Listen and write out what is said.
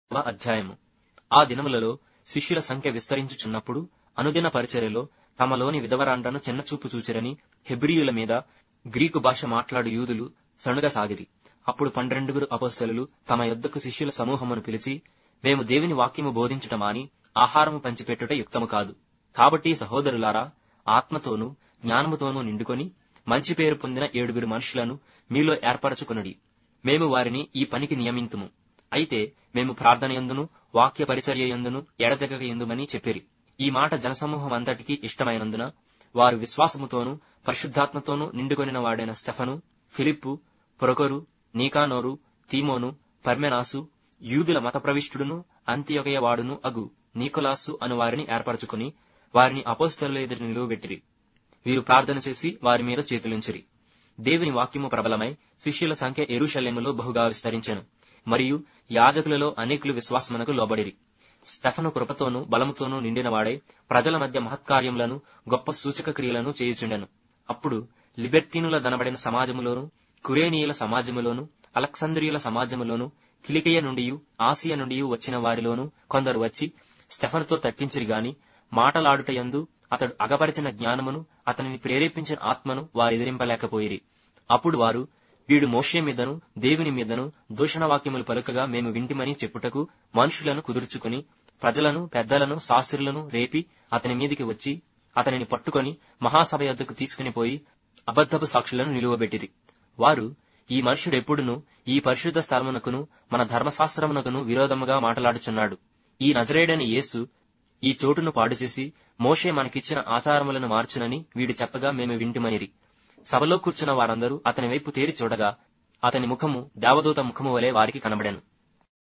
అధ్యాయము. ఆ దినములలో శిష్యుల సంఖ్య విస్తరించుచున్నప్పుడు అనుదిన పరిచర్యలో తమలోని విధవరాండ్రను చిన్నచూపు చూచిరని హెబ్రీయుల మీద గ్రీకు భాష మాట్లాడు యూదులు సణుగసాగిరి. అప్పుడు 12 అపోస్తలులు తమ యొద్దకు శిష్యుల సమూహమును పిలిచి, మేము దేవుని వాక్యము బోధించుట మాని ఆహారము పంచిపెట్టుట యుక్తము కాదు. కాబట్టి సహోదరులారా, ఆత్మతోనూ జ్ఞానముతోనూ నిండుకొని మంచి పేరు పొందిన 7 మనుషులను మీలో ఏర్పరచుకొనుడి. మేము వారిని ఈ పనికి నియమింతుము. అయితే మేము ప్రార్థనయందును వాక్య పరిచర్యయందును ఎడతెగక యుందుమని చెప్పిరి. ఈ మాట జనసమూహమంతటికీ ఇష్టమైనందున వారు విశ్వాసముతోనూ పరిశుద్ధాత్మతోనూ నిండుకొనిన వాడైన స్తెఫను, ఫిలిప్పు, ప్రొకొరు, నీకానోరు, తీమోను, పర్మెనాసు, యూదుల మత ప్రవిష్టుడును అంతియొకయ వాడును అగు నీకొలాసు అను వారిని ఏర్పరచుకుని వారిని అపోస్తలుల ఎదుట నిలువబెట్టిరి. వీరు ప్రార్థన చేసి వారి మీద చేతులుంచిరి. దేవుని వాక్యము ప్రబలమై శిష్యుల సంఖ్య యెరూషలేములో బహుగా విస్తరించెను. మరియు యాజకులలో అనేకులు విశ్వాసమునకు లోబడిరి. స్తెఫను కృపతోనూ బలముతోనూ నిండినవాడై ప్రజల మధ్య మహత్కార్యములను గొప్ప సూచక క్రియలను చేయుచుండెను. అప్పుడు లిబెర్తీనుల దనబడిన సమాజములోను, కురేనీయుల సమాజములోను, అలెక్సాంద్రియుల సమాజములోను, కిలికియ నుండి ఆసియా నుండి వచ్చిన వారిలోను కొందరు వచ్చి స్తెఫనుతో తర్కించిరి గాని మాటలాడుటయందు అతడు అగపరిచిన జ్ఞానమును అతనిని ప్రేరేపించిన ఆత్మను వారెదిరింపలేకపోయిరి. అప్పుడు వారు, వీడు మోషే మీదను దేవుని మీదను దూషణ వాక్యములు పలుకగా మేము వింటిమని చెప్పుటకు మనుషులను కుదుర్చుకుని ప్రజలను, పెద్దలను, శాస్త్రులను రేపి అతని మీదికి వచ్చి అతనిని పట్టుకొని మహాసభ యొద్దకు తీసుకుని పోయి అబద్ధపు సాక్షులను నిలువబెట్టిరి. వారు, ఈ మనుషుడెప్పుడును ఈ పరిశుద్ధ స్థలమునకును మన ధర్మశాస్త్రమునకును విరోధముగా మాటలాడుచున్నాడు. ఈ నజరేయుడైన యేసు ఈ చోటును పాడుచేసి మోషే మనకిచ్చిన ఆచారములను మార్చునని వీడు చెప్పగా మేము వింటిమనిరి. సభలో కూర్చున్న వారందరూ అతని వైపు తేరి చూడగా అతని ముఖము దేవదూత ముఖము వలె వారికి కనబడెను.